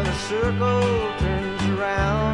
the circle turns around.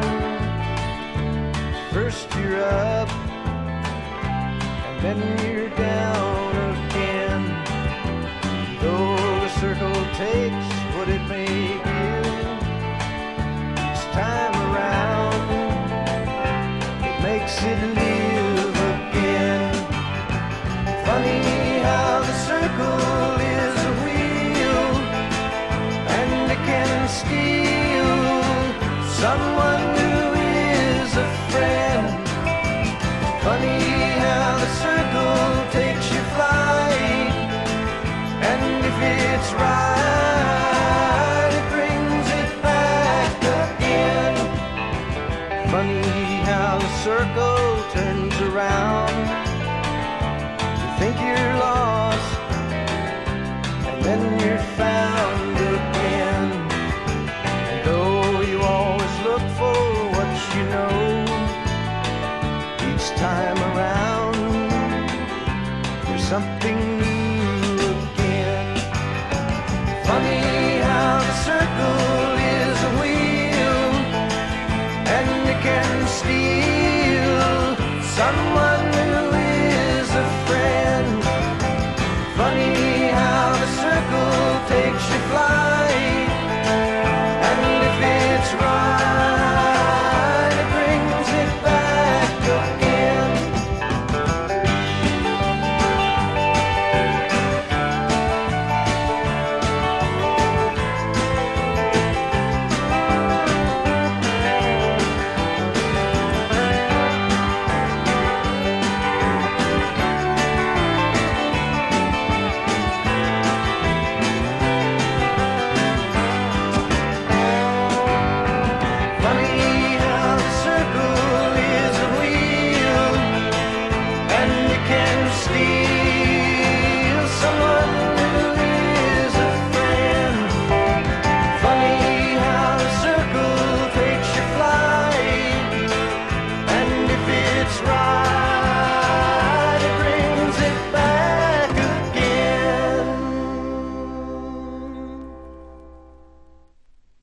First you're up, and then you're down again. Though the circle takes what it may give, each time around it makes it live again. Funny how the circle is a wheel, and it can steal someone who is a friend. Funny how the circle takes your flight, and if it's right, it brings it back again. Funny how the circle turns